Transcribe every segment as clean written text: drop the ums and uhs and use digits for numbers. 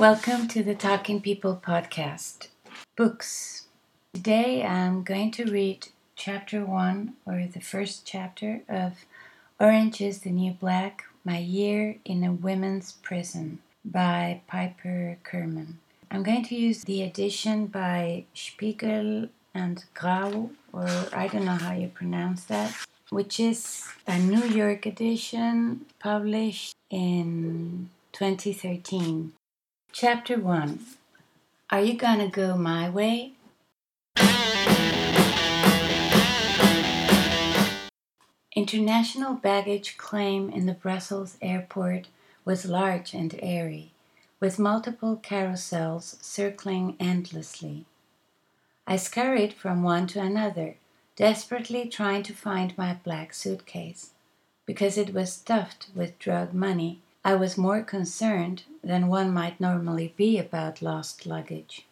Welcome to the Talking People podcast. Books. Today I'm going to read chapter 1, or the first chapter, of Orange is the New Black, My Year in a Women's Prison by Piper Kerman. I'm going to use the edition by Spiegel and Grau, or I don't know how you pronounce that, which is a New York edition published in 2013. Chapter 1. Are you gonna go my way? International baggage claim in the Brussels airport was large and airy, with multiple carousels circling endlessly. I scurried from one to another, desperately trying to find my black suitcase. Because it was stuffed with drug money, I was more concerned than one might normally be about lost luggage.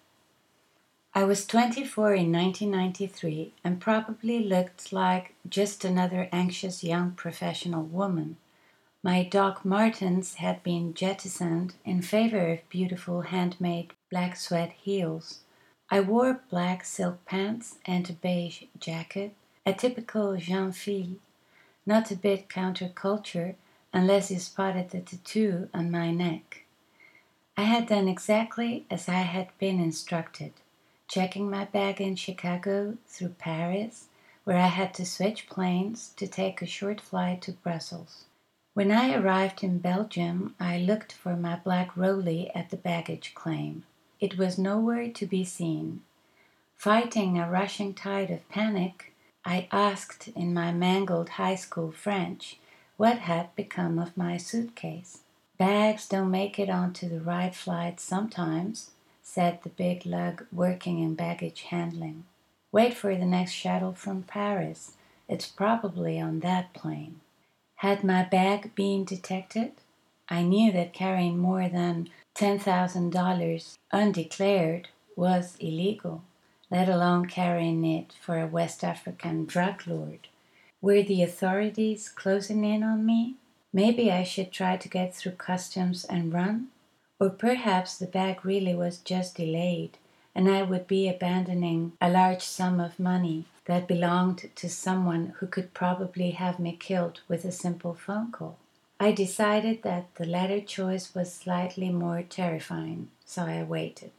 I was 24 in 1993 and probably looked like just another anxious young professional woman. My Doc Martens had been jettisoned in favor of beautiful handmade black sweat heels. I wore black silk pants and a beige jacket, a typical jeune fille, not a bit counterculture unless you spotted the tattoo on my neck. I had done exactly as I had been instructed, checking my bag in Chicago through Paris, where I had to switch planes to take a short flight to Brussels. When I arrived in Belgium, I looked for my black rollie at the baggage claim. It was nowhere to be seen. Fighting a rushing tide of panic, I asked in my mangled high school French what had become of my suitcase. Bags don't make it onto the right flight sometimes, said the big lug working in baggage handling. Wait for the next shuttle from Paris. It's probably on that plane. Had my bag been detected? I knew that carrying more than $10,000 undeclared was illegal, let alone carrying it for a West African drug lord. Were the authorities closing in on me? Maybe I should try to get through customs and run? Or perhaps the bag really was just delayed, and I would be abandoning a large sum of money that belonged to someone who could probably have me killed with a simple phone call. I decided that the latter choice was slightly more terrifying, so I waited.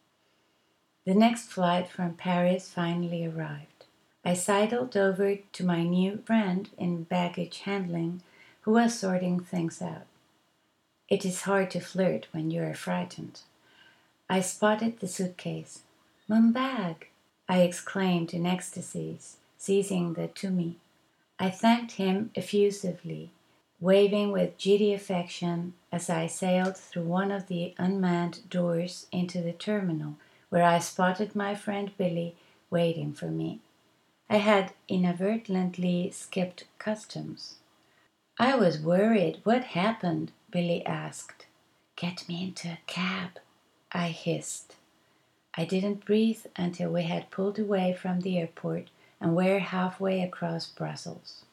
The next flight from Paris finally arrived. I sidled over to my new friend in baggage handling, who was sorting things out. It is hard to flirt when you are frightened. I spotted the suitcase. "Mon bag!" I exclaimed in ecstasies, seizing the tumi. I thanked him effusively, waving with giddy affection as I sailed through one of the unmanned doors into the terminal, where I spotted my friend Billy waiting for me. I had inadvertently skipped customs. I was worried. What happened? Billy asked. "Get me into a cab," I hissed. I didn't breathe until we had pulled away from the airport and were halfway across Brussels.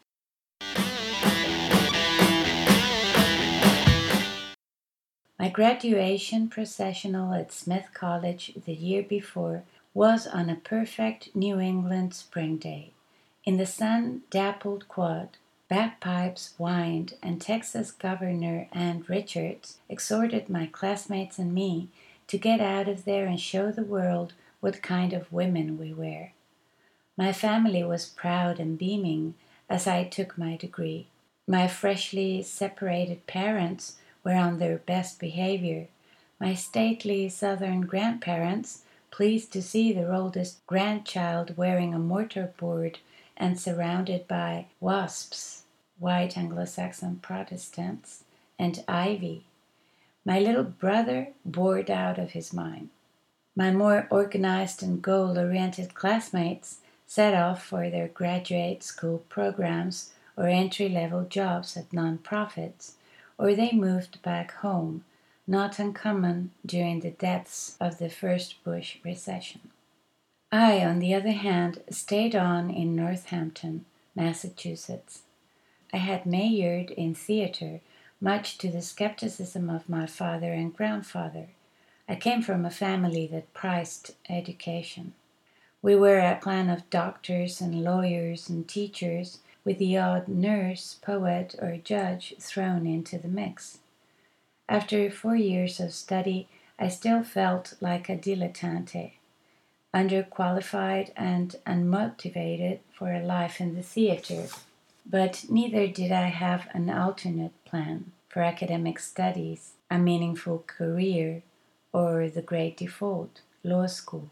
My graduation processional at Smith College the year before was on a perfect New England spring day. In the sun-dappled quad, bagpipes whined, and Texas Governor Ann Richards exhorted my classmates and me to get out of there and show the world what kind of women we were. My family was proud and beaming as I took my degree. My freshly separated parents were on their best behavior. My stately southern grandparents, pleased to see their oldest grandchild wearing a mortarboard and surrounded by wasps, white Anglo-Saxon Protestants, and ivy. My little brother bored out of his mind. My more organized and goal-oriented classmates set off for their graduate school programs or entry-level jobs at non-profits, or they moved back home, not uncommon during the depths of the first Bush recession. I, on the other hand, stayed on in Northampton, Massachusetts. I had majored in theater, much to the skepticism of my father and grandfather. I came from a family that prized education. We were a clan of doctors and lawyers and teachers, with the odd nurse, poet, or judge thrown into the mix. After 4 years of study, I still felt like a dilettante, underqualified and unmotivated for a life in the theater. But neither did I have an alternate plan for academic studies, a meaningful career, or the great default, law school.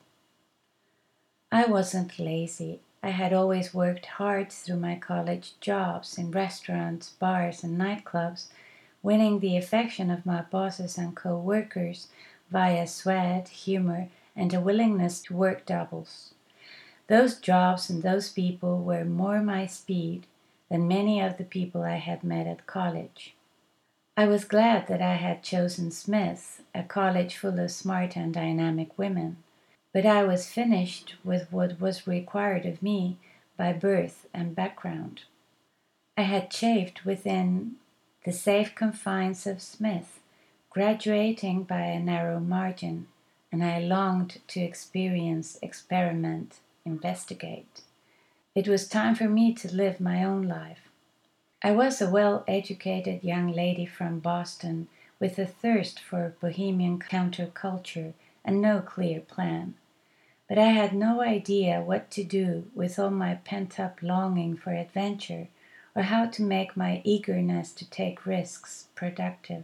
I wasn't lazy. I had always worked hard through my college jobs in restaurants, bars, and nightclubs, winning the affection of my bosses and co workers via sweat, humor, and a willingness to work doubles. Those jobs and those people were more my speed than many of the people I had met at college. I was glad that I had chosen Smith, a college full of smart and dynamic women, but I was finished with what was required of me by birth and background. I had chafed within the safe confines of Smith, graduating by a narrow margin, and I longed to experience, experiment, investigate. It was time for me to live my own life. I was a well educated young lady from Boston with a thirst for bohemian counterculture and no clear plan. But I had no idea what to do with all my pent up longing for adventure, or how to make my eagerness to take risks productive.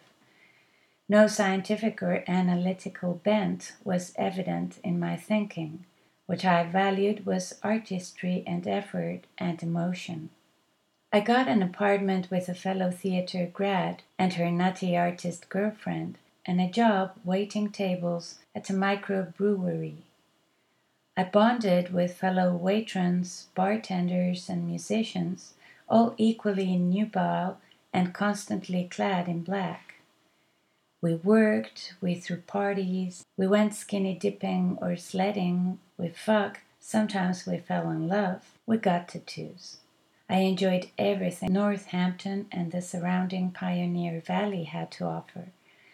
No scientific or analytical bent was evident in my thinking. What I valued was artistry and effort and emotion. I got an apartment with a fellow theater grad and her nutty artist girlfriend, and a job waiting tables at a microbrewery. I bonded with fellow watrons, bartenders, and musicians, all equally nubile and constantly clad in black. We worked, we threw parties, we went skinny dipping or sledding, we fucked, sometimes we fell in love, we got tattoos. I enjoyed everything Northampton and the surrounding Pioneer Valley had to offer.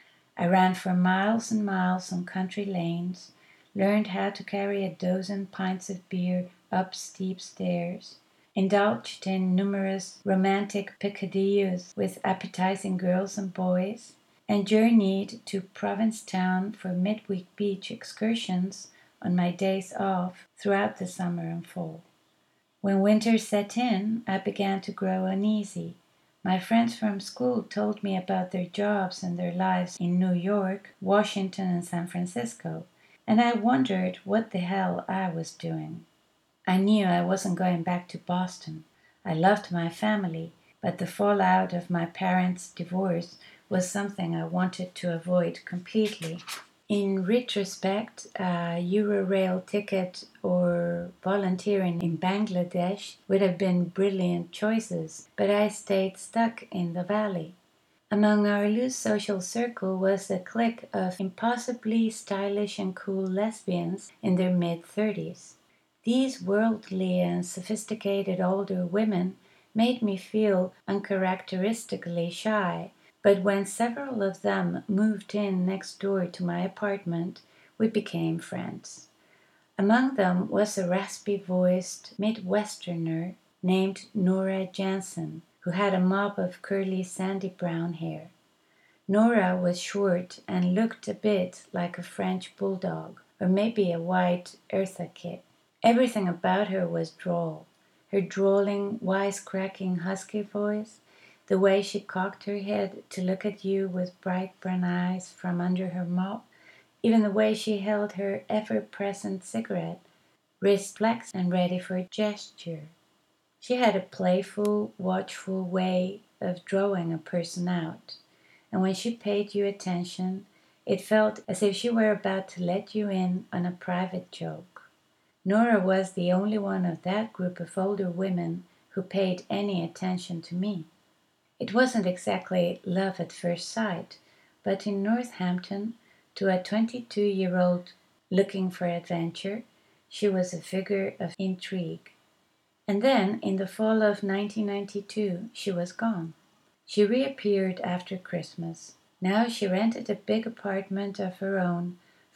I ran for miles and miles on country lanes, learned how to carry a dozen pints of beer up steep stairs, indulged in numerous romantic picadillos with appetizing girls and boys, and journeyed to Provincetown for midweek beach excursions on my days off throughout the summer and fall. When winter set in, I began to grow uneasy. My friends from school told me about their jobs and their lives in New York, Washington, and San Francisco, and I wondered what the hell I was doing. I knew I wasn't going back to Boston. I loved my family, but the fallout of my parents' divorce was something I wanted to avoid completely. In retrospect, a Eurorail ticket or volunteering in Bangladesh would have been brilliant choices, but I stayed stuck in the valley. Among our loose social circle was a clique of impossibly stylish and cool lesbians in their mid-30s. These worldly and sophisticated older women made me feel uncharacteristically shy, but when several of them moved in next door to my apartment, we became friends. Among them was a raspy-voiced Midwesterner named Nora Jansen, who had a mop of curly sandy brown hair. Nora was short and looked a bit like a French bulldog, or maybe a white Eartha Kitt. Everything about her was droll. Her drawling, wise-cracking husky voice, the way she cocked her head to look at you with bright brown eyes from under her mop, even the way she held her ever-present cigarette, wrist flexed and ready for a gesture. She had a playful, watchful way of drawing a person out, and when she paid you attention, it felt as if she were about to let you in on a private joke. Nora was the only one of that group of older women who paid any attention to me. It wasn't exactly love at first sight, but in Northampton, to a 22-year-old looking for adventure, she was a figure of intrigue. And then, in the fall of 1992, she was gone. She reappeared after Christmas. Now she rented a big apartment of her own,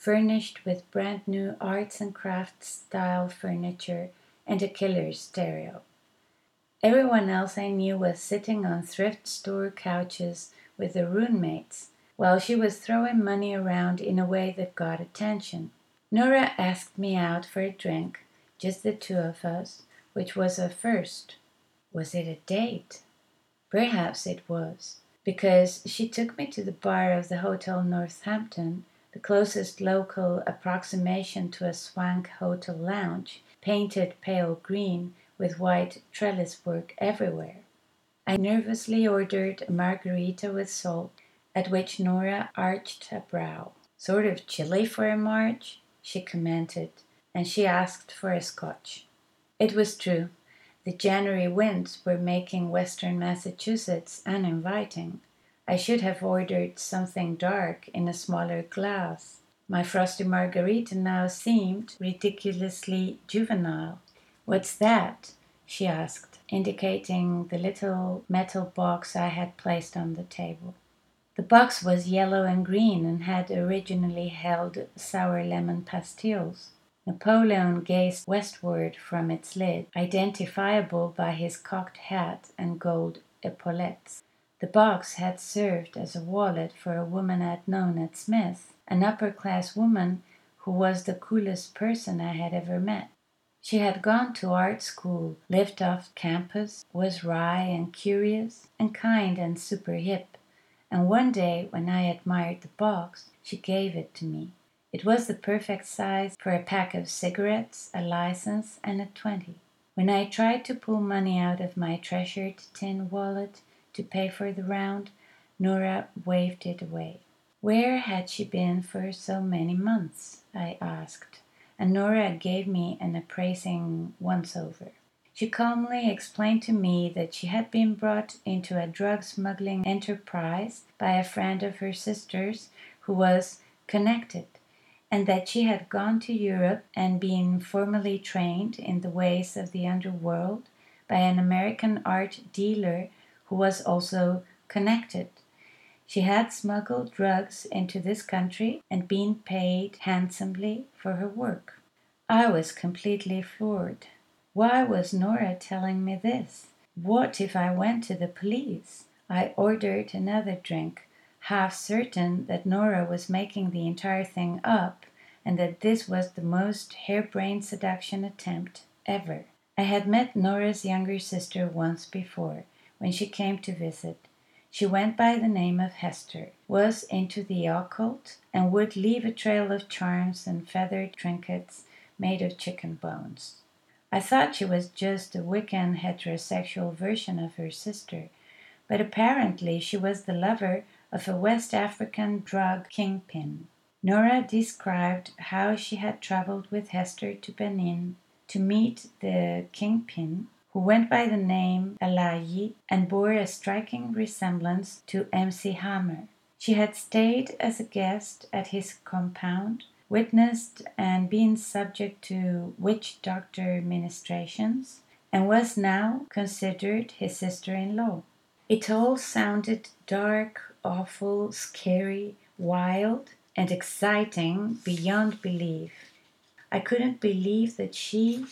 furnished with brand new arts and crafts style furniture and a killer stereo. Everyone else I knew was sitting on thrift store couches with their roommates, while she was throwing money around in a way that got attention. Nora asked me out for a drink, just the two of us, which was a first. Was it a date? Perhaps it was, because she took me to the bar of the Hotel Northampton, the closest local approximation to a swank hotel lounge, painted pale green with white trellis work everywhere. I nervously ordered a margarita with salt, at which Nora arched a brow. Sort of chilly for a March, she commented, and she asked for a scotch. It was true. The January winds were making western Massachusetts uninviting. I should have ordered something dark in a smaller glass. My frosty margarita now seemed ridiculously juvenile. What's that? She asked, indicating the little metal box I had placed on the table. The box was yellow and green and had originally held sour lemon pastilles. Napoleon gazed westward from its lid, identifiable by his cocked hat and gold epaulettes. The box had served as a wallet for a woman I'd known at Smith, an upper-class woman who was the coolest person I had ever met. She had gone to art school, lived off campus, was wry and curious, and kind and super hip. And one day, when I admired the box, she gave it to me. It was the perfect size for a pack of cigarettes, a license, and a 20. When I tried to pull money out of my treasured tin wallet to pay for the round, Nora waved it away. Where had she been for so many months? I asked, and Nora gave me an appraising once-over. She calmly explained to me that she had been brought into a drug smuggling enterprise by a friend of her sister's who was connected, and that she had gone to Europe and been formally trained in the ways of the underworld by an American art dealer who was also connected. She had smuggled drugs into this country and been paid handsomely for her work. I was completely floored. Why was Nora telling me this? What if I went to the police? I ordered another drink, half certain that Nora was making the entire thing up and that this was the most harebrained seduction attempt ever. I had met Nora's younger sister once before, when she came to visit. She went by the name of Hester, was into the occult, and would leave a trail of charms and feathered trinkets made of chicken bones. I thought she was just a Wiccan heterosexual version of her sister, but apparently she was the lover of a West African drug kingpin. Nora described how she had traveled with Hester to Benin to meet the kingpin, who went by the name Alayi and bore a striking resemblance to MC Hammer. She had stayed as a guest at his compound, witnessed and been subject to witch doctor ministrations, and was now considered his sister-in-law. It all sounded dark, awful, scary, wild, and exciting beyond belief. I couldn't believe that she,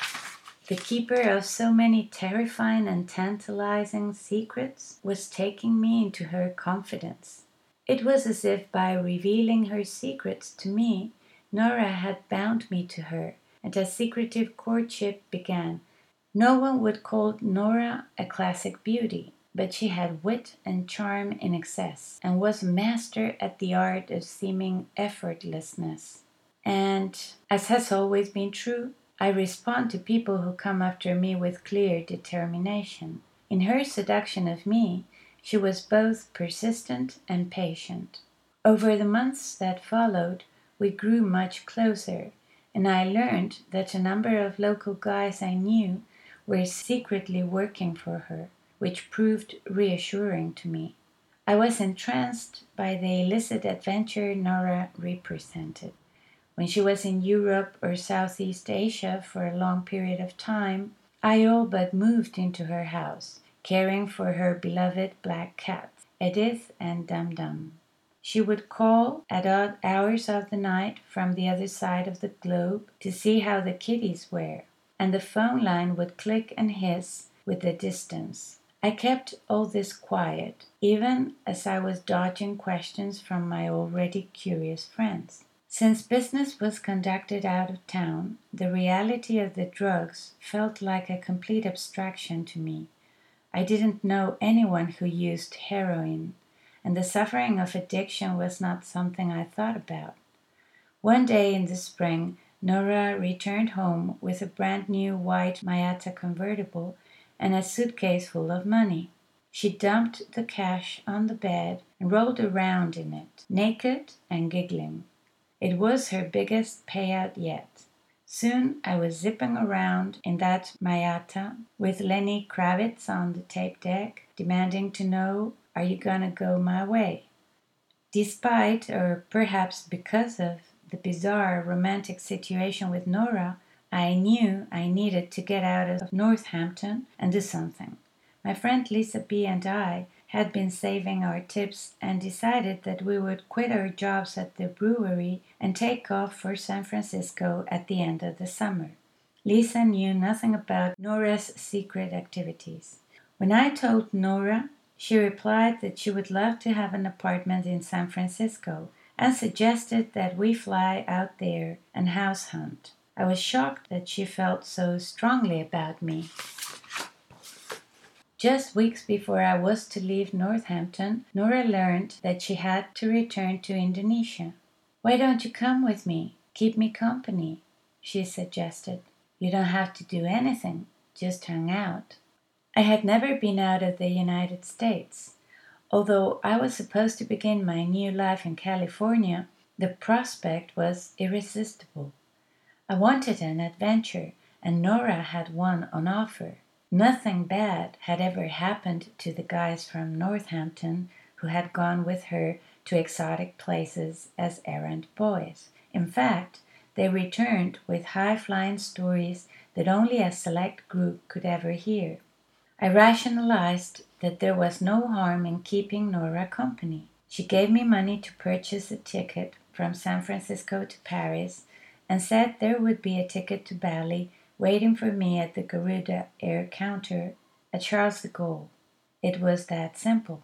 the keeper of so many terrifying and tantalizing secrets, was taking me into her confidence. It was as if by revealing her secrets to me, Nora had bound me to her, and a secretive courtship began. No one would call Nora a classic beauty, but she had wit and charm in excess, and was a master at the art of seeming effortlessness. And, as has always been true, I respond to people who come after me with clear determination. In her seduction of me, she was both persistent and patient. Over the months that followed, we grew much closer, and I learned that a number of local guys I knew were secretly working for her, which proved reassuring to me. I was entranced by the illicit adventure Nora represented. When she was in Europe or Southeast Asia for a long period of time, I all but moved into her house, caring for her beloved black cats, Edith and Dum Dum. She would call at odd hours of the night from the other side of the globe to see how the kiddies were, and the phone line would click and hiss with the distance. I kept all this quiet, even as I was dodging questions from my already curious friends. Since business was conducted out of town, the reality of the drugs felt like a complete abstraction to me. I didn't know anyone who used heroin, and the suffering of addiction was not something I thought about. One day in the spring, Nora returned home with a brand new white Miata convertible and a suitcase full of money. She dumped the cash on the bed and rolled around in it, naked and giggling. It was her biggest payout yet. Soon I was zipping around in that Miata with Lenny Kravitz on the tape deck, demanding to know, "Are you gonna go my way?" Despite, or perhaps because of, the bizarre romantic situation with Nora, I knew I needed to get out of Northampton and do something. My friend Lisa B. and I had been saving our tips and decided that we would quit our jobs at the brewery and take off for San Francisco at the end of the summer. Lisa knew nothing about Nora's secret activities. When I told Nora, she replied that she would love to have an apartment in San Francisco and suggested that we fly out there and house hunt. I was shocked that she felt so strongly about me. Just weeks before I was to leave Northampton, Nora learned that she had to return to Indonesia. "Why don't you come with me? Keep me company," she suggested. "You don't have to do anything, just hang out." I had never been out of the United States. Although I was supposed to begin my new life in California, the prospect was irresistible. I wanted an adventure, and Nora had one on offer. Nothing bad had ever happened to the guys from Northampton who had gone with her to exotic places as errand boys. In fact, they returned with high-flying stories that only a select group could ever hear. I rationalized that there was no harm in keeping Nora company. She gave me money to purchase a ticket from San Francisco to Paris and said there would be a ticket to Bali waiting for me at the Garuda Air counter at Charles de Gaulle. It was that simple.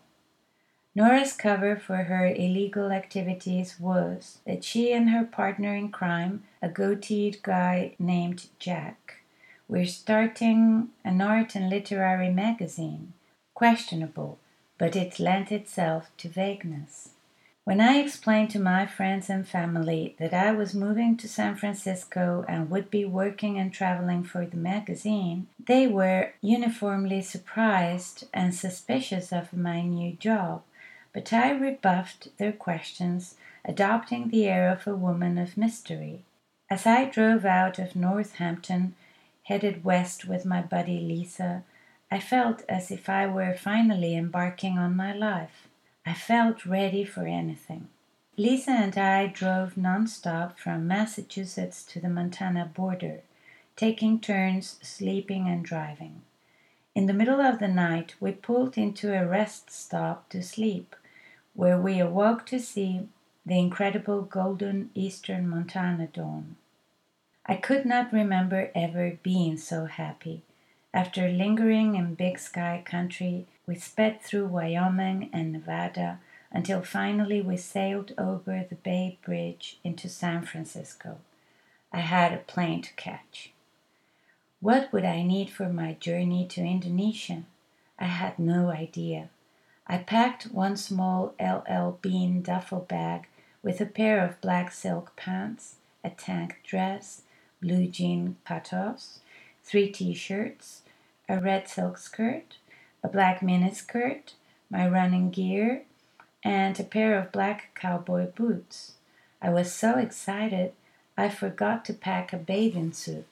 Nora's cover for her illegal activities was that she and her partner in crime, a goateed guy named Jack, were starting an art and literary magazine. Questionable, but it lent itself to vagueness. When I explained to my friends and family that I was moving to San Francisco and would be working and traveling for the magazine, they were uniformly surprised and suspicious of my new job, but I rebuffed their questions, adopting the air of a woman of mystery. As I drove out of Northampton, headed west with my buddy Lisa, I felt as if I were finally embarking on my life. I felt ready for anything. Lisa and I drove non-stop from Massachusetts to the Montana border, taking turns sleeping and driving. In the middle of the night, we pulled into a rest stop to sleep, where we awoke to see the incredible golden eastern Montana dawn. I could not remember ever being so happy. After lingering in Big Sky country, we sped through Wyoming and Nevada until finally we sailed over the Bay Bridge into San Francisco. I had a plane to catch. What would I need for my journey to Indonesia? I had no idea. I packed one small LL Bean duffel bag with a pair of black silk pants, a tank dress, blue jean patos, 3 t-shirts, a red silk skirt, a black miniskirt, my running gear, and a pair of black cowboy boots. I was so excited I forgot to pack a bathing suit.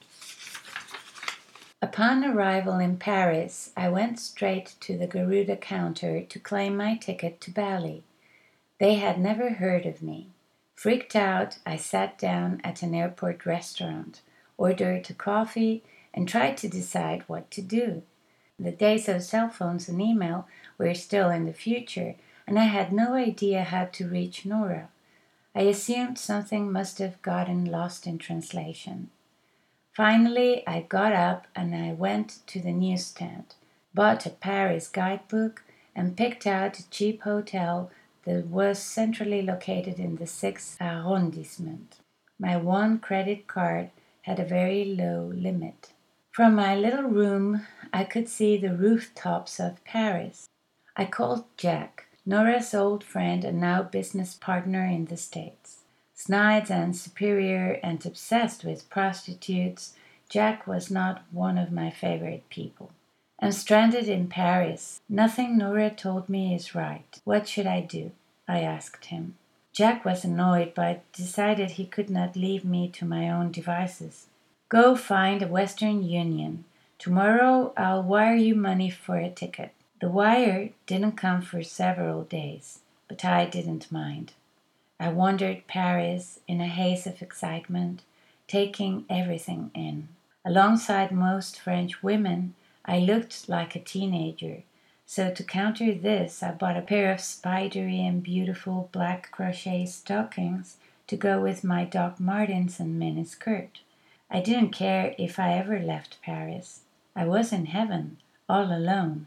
Upon arrival in Paris, I went straight to the Garuda counter to claim my ticket to Bali. They had never heard of me. Freaked out, I sat down at an airport restaurant, ordered a coffee, and tried to decide what to do. The days of cell phones and email were still in the future, and I had no idea how to reach Nora. I assumed something must have gotten lost in translation. Finally, I got up and I went to the newsstand, bought a Paris guidebook, and picked out a cheap hotel that was centrally located in the 6th arrondissement. My one credit card had a very low limit. From my little room, I could see the rooftops of Paris. I called Jack, Nora's old friend and now business partner in the States. Snide and superior and obsessed with prostitutes, Jack was not one of my favorite people. I'm stranded in Paris. Nothing Nora told me is right. What should I do? I asked him. Jack was annoyed, but decided he could not leave me to my own devices. Go find a Western Union. Tomorrow I'll wire you money for a ticket. The wire didn't come for several days, but I didn't mind. I wandered Paris in a haze of excitement, taking everything in. Alongside most French women, I looked like a teenager, so to counter this, I bought a pair of spidery and beautiful black crochet stockings to go with my Doc Martens and mini skirt. I didn't care if I ever left Paris. I was in heaven, all alone.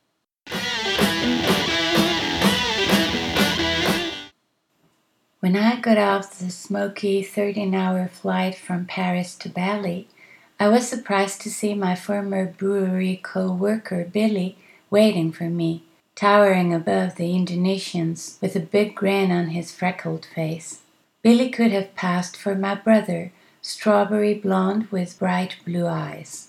When I got off the smoky 13-hour flight from Paris to Bali, I was surprised to see my former brewery co-worker Billy waiting for me, towering above the Indonesians with a big grin on his freckled face. Billy could have passed for my brother, strawberry blonde with bright blue eyes.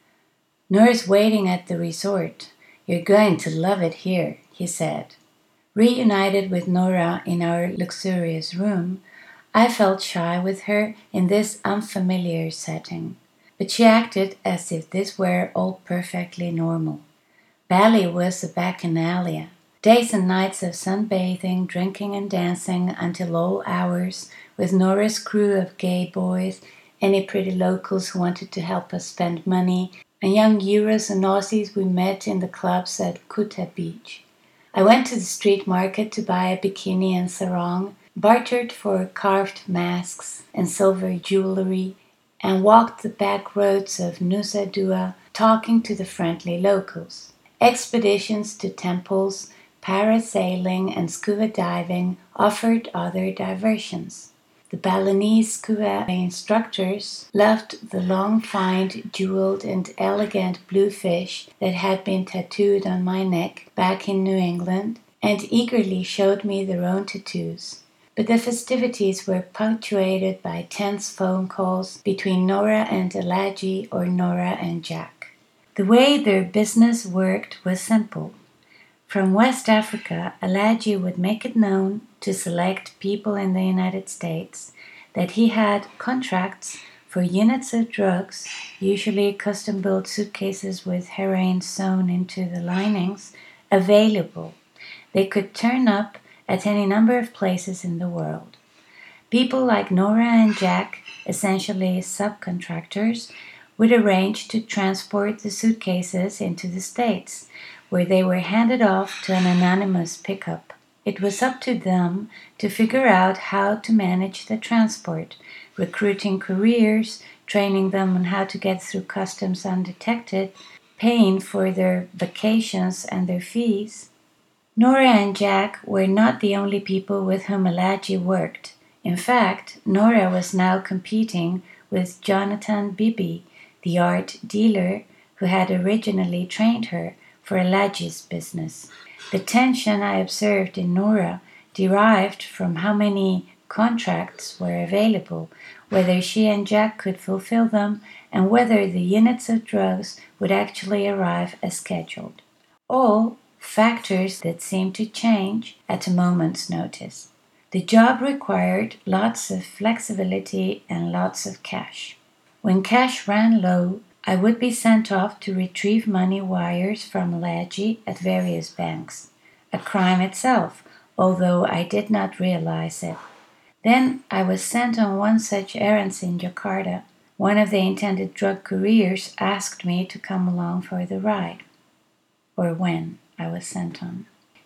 Nora's waiting at the resort. You're going to love it here, he said. Reunited with Nora in our luxurious room, I felt shy with her in this unfamiliar setting, but she acted as if this were all perfectly normal. Bali was a bacchanalia. Days and nights of sunbathing, drinking and dancing until all hours, with Nora's crew of gay boys, any pretty locals who wanted to help us spend money, and young Euros and Aussies we met in the clubs at Kuta Beach. I went to the street market to buy a bikini and sarong, bartered for carved masks and silver jewelry, and walked the back roads of Nusa Dua talking to the friendly locals. Expeditions to temples, parasailing, and scuba diving offered other diversions. The Balinese scuba instructors loved the long, fine, jeweled, and elegant blue fish that had been tattooed on my neck back in New England, and eagerly showed me their own tattoos. But the festivities were punctuated by tense phone calls between Nora and Alaji or Nora and Jack. The way their business worked was simple. From West Africa, Alaji would make it known to select people in the United States that he had contracts for units of drugs, usually custom-built suitcases with heroin sewn into the linings, available. They could turn up at any number of places in the world. People like Nora and Jack, essentially subcontractors, would arrange to transport the suitcases into the States, where they were handed off to an anonymous pickup. It was up to them to figure out how to manage the transport, recruiting couriers, training them on how to get through customs undetected, paying for their vacations and their fees. Nora and Jack were not the only people with whom Alaji worked. In fact, Nora was now competing with Jonathan Bibi, the art dealer who had originally trained her for Alaji's business. The tension I observed in Nora derived from how many contracts were available, whether she and Jack could fulfill them, and whether the units of drugs would actually arrive as scheduled. All factors that seemed to change at a moment's notice. The job required lots of flexibility and lots of cash. When cash ran low, I would be sent off to retrieve money wires from Alaji at various banks. A crime itself, although I did not realize it. Then I was sent on one such errand in Jakarta. One of the intended drug couriers asked me to come along for the ride, or when I was sent on.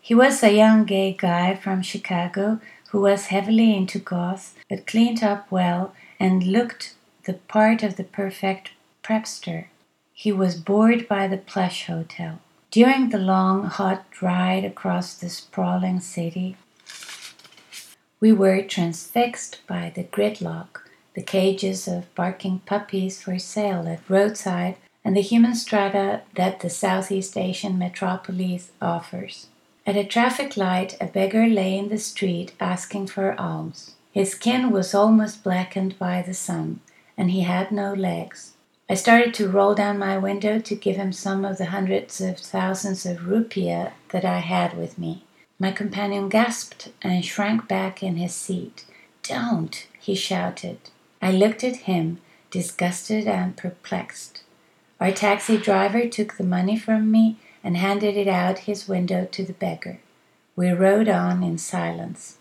He was a young gay guy from Chicago who was heavily into goth, but cleaned up well and looked the part of the perfect prepster. He was bored by the Plush Hotel. During the long, hot ride across the sprawling city, we were transfixed by the gridlock, the cages of barking puppies for sale at roadside, and the human strata that the Southeast Asian metropolis offers. At a traffic light, a beggar lay in the street asking for alms. His skin was almost blackened by the sun, and he had no legs. I started to roll down my window to give him some of the hundreds of thousands of rupiah that I had with me. My companion gasped and shrank back in his seat. "Don't!" he shouted. I looked at him, disgusted and perplexed. Our taxi driver took the money from me and handed it out his window to the beggar. We rode on in silence.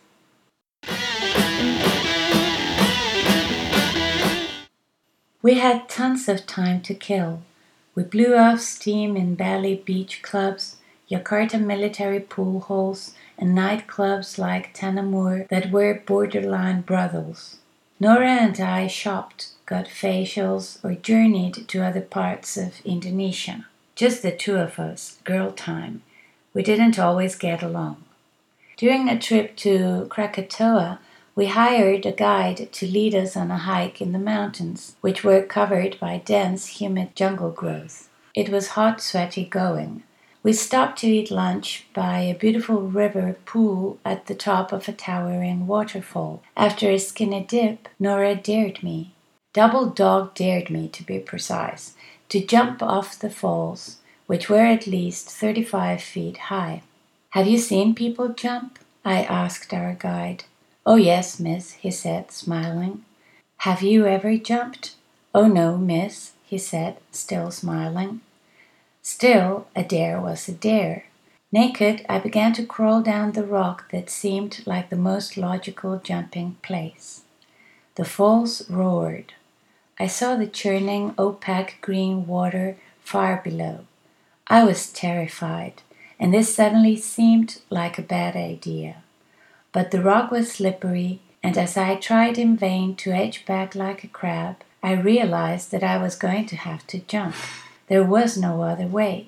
We had tons of time to kill. We blew off steam in Bali beach clubs, Jakarta military pool halls, and nightclubs like Tanamur that were borderline brothels. Nora and I shopped, got facials, or journeyed to other parts of Indonesia. Just the two of us, girl time. We didn't always get along. During a trip to Krakatoa, we hired a guide to lead us on a hike in the mountains, which were covered by dense, humid jungle growth. It was hot, sweaty going. We stopped to eat lunch by a beautiful river pool at the top of a towering waterfall. After a skinny dip, Nora dared me, double dog dared me to be precise, to jump off the falls, which were at least 35 feet high. "Have you seen people jump?" I asked our guide. "Oh, yes, miss," he said, smiling. "Have you ever jumped?" "Oh, no, miss," he said, still smiling. Still, a dare was a dare. Naked, I began to crawl down the rock that seemed like the most logical jumping place. The falls roared. I saw the churning, opaque green water far below. I was terrified, and this suddenly seemed like a bad idea. But the rock was slippery, and as I tried in vain to edge back like a crab, I realized that I was going to have to jump. There was no other way.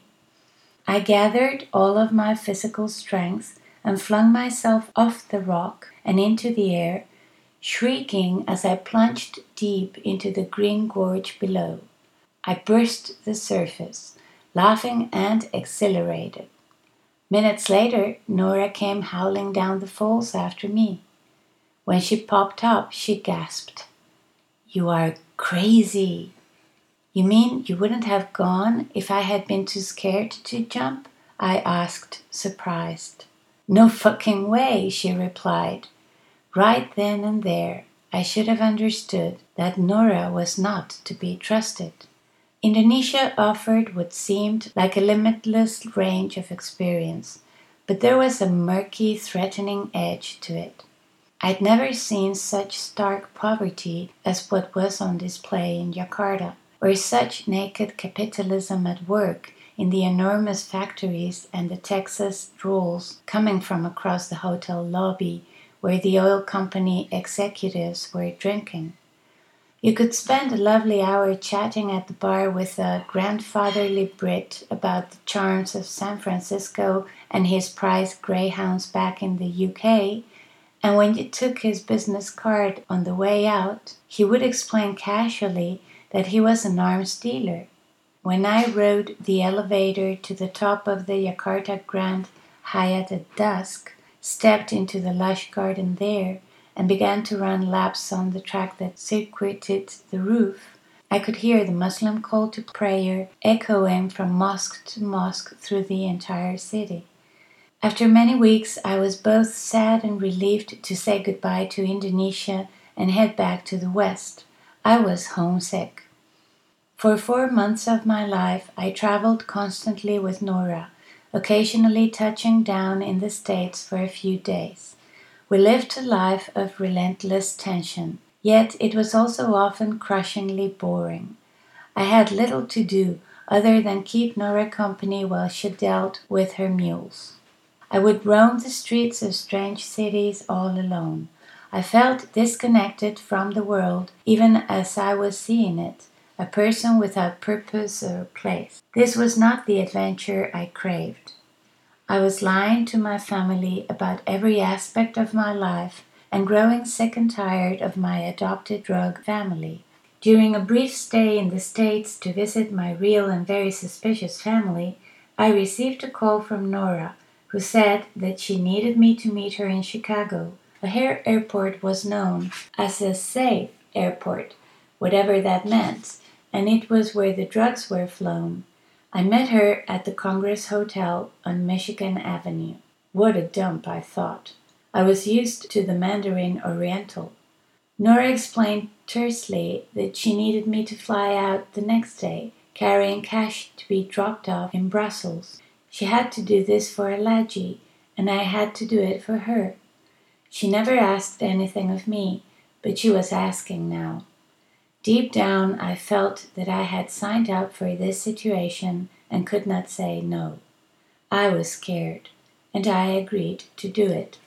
I gathered all of my physical strength and flung myself off the rock and into the air, shrieking as I plunged deep into the green gorge below. I burst the surface, laughing and exhilarated. Minutes later, Nora came howling down the falls after me. When she popped up, she gasped, "You are crazy." "You mean you wouldn't have gone if I had been too scared to jump?" I asked, surprised. "No fucking way," she replied. Right then and there, I should have understood that Nora was not to be trusted. Indonesia offered what seemed like a limitless range of experience, but there was a murky, threatening edge to it. I'd never seen such stark poverty as what was on display in Jakarta, or such naked capitalism at work in the enormous factories and the Texas rules coming from across the hotel lobby where the oil company executives were drinking. You could spend a lovely hour chatting at the bar with a grandfatherly Brit about the charms of San Francisco and his prized greyhounds back in the UK, and when you took his business card on the way out, he would explain casually that he was an arms dealer. When I rode the elevator to the top of the Jakarta Grand Hyatt at dusk, stepped into the lush garden there, and began to run laps on the track that circuited the roof, I could hear the Muslim call to prayer echoing from mosque to mosque through the entire city. After many weeks, I was both sad and relieved to say goodbye to Indonesia and head back to the West. I was homesick. For 4 months of my life, I traveled constantly with Nora, occasionally touching down in the States for a few days. We lived a life of relentless tension, yet it was also often crushingly boring. I had little to do other than keep Nora company while she dealt with her mules. I would roam the streets of strange cities all alone. I felt disconnected from the world even as I was seeing it, a person without purpose or place. This was not the adventure I craved. I was lying to my family about every aspect of my life and growing sick and tired of my adopted drug family. During a brief stay in the States to visit my real and very suspicious family, I received a call from Nora, who said that she needed me to meet her in Chicago. O'Hare Airport was known as a safe airport, whatever that meant, and it was where the drugs were flown. I met her at the Congress Hotel on Michigan Avenue. What a dump, I thought. I was used to the Mandarin Oriental. Nora explained tersely that she needed me to fly out the next day, carrying cash to be dropped off in Brussels. She had to do this for Alagi, and I had to do it for her. She never asked anything of me, but she was asking now. Deep down, I felt that I had signed up for this situation and could not say no. I was scared, and I agreed to do it.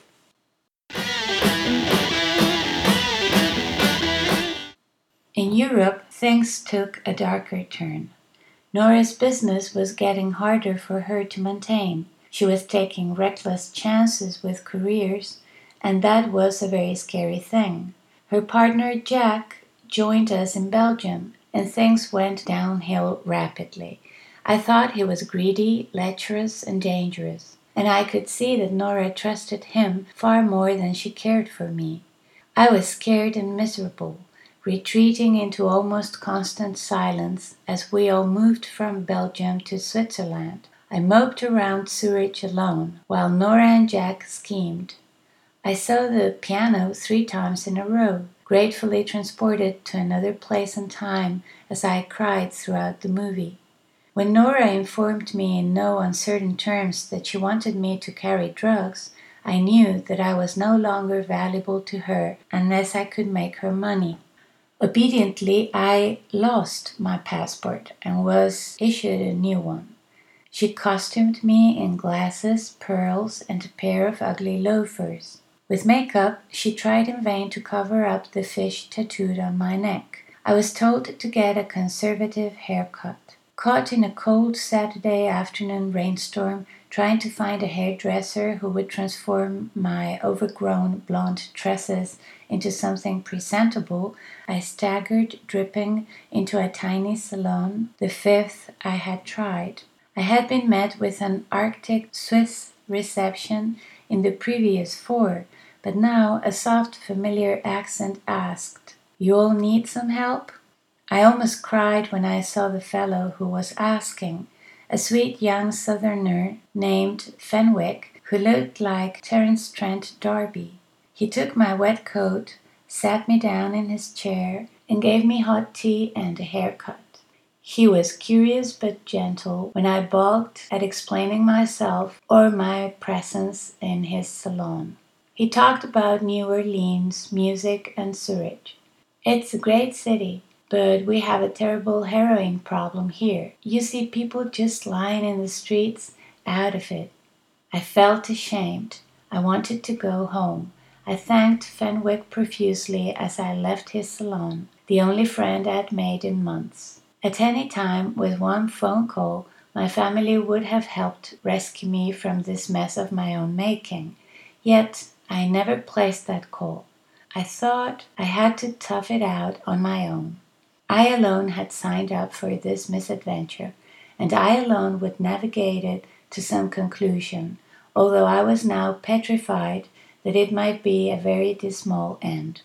In Europe, things took a darker turn. Nora's business was getting harder for her to maintain. She was taking reckless chances with careers, and that was a very scary thing. Her partner Jack joined us in Belgium, and things went downhill rapidly. I thought he was greedy, lecherous, and dangerous, and I could see that Nora trusted him far more than she cared for me. I was scared and miserable, retreating into almost constant silence as we all moved from Belgium to Switzerland. I moped around Zurich alone, while Nora and Jack schemed. I saw the piano 3 times in a row, gratefully transported to another place and time as I cried throughout the movie. When Nora informed me in no uncertain terms that she wanted me to carry drugs, I knew that I was no longer valuable to her unless I could make her money. Obediently, I lost my passport and was issued a new one. She costumed me in glasses, pearls, and a pair of ugly loafers. With makeup, she tried in vain to cover up the fish tattooed on my neck. I was told to get a conservative haircut. Caught in a cold Saturday afternoon rainstorm, trying to find a hairdresser who would transform my overgrown blonde tresses into something presentable, I staggered, dripping, into a tiny salon, the 5th I had tried. I had been met with an Arctic Swiss reception in the previous 4, but now a soft, familiar accent asked, "You all need some help?" I almost cried when I saw the fellow who was asking, a sweet young southerner named Fenwick, who looked like Terence Trent D'Arby. He took my wet coat, sat me down in his chair, and gave me hot tea and a haircut. He was curious but gentle when I balked at explaining myself or my presence in his salon. He talked about New Orleans, music, and Zurich. "It's a great city. But we have a terrible heroin problem here. You see people just lying in the streets, out of it." I felt ashamed. I wanted to go home. I thanked Fenwick profusely as I left his salon, the only friend I'd made in months. At any time, with one phone call, my family would have helped rescue me from this mess of my own making. Yet I never placed that call. I thought I had to tough it out on my own. I alone had signed up for this misadventure, and I alone would navigate it to some conclusion, although I was now petrified that it might be a very dismal end.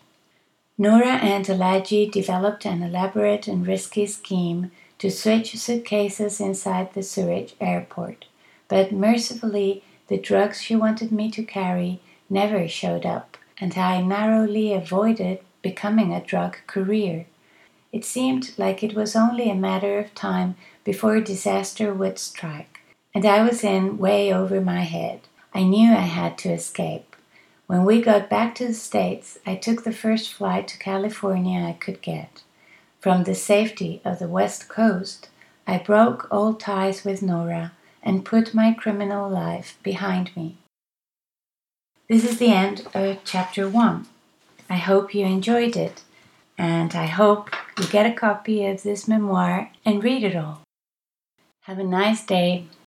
Nora and Alagi developed an elaborate and risky scheme to switch suitcases inside the Zurich airport, but mercifully the drugs she wanted me to carry never showed up, and I narrowly avoided becoming a drug courier. It seemed like it was only a matter of time before disaster would strike, and I was in way over my head. I knew I had to escape. When we got back to the States, I took the first flight to California I could get. From the safety of the West Coast, I broke all ties with Nora and put my criminal life behind me. This is the end of chapter 1. I hope you enjoyed it, and I hope you get a copy of this memoir and read it all. Have a nice day.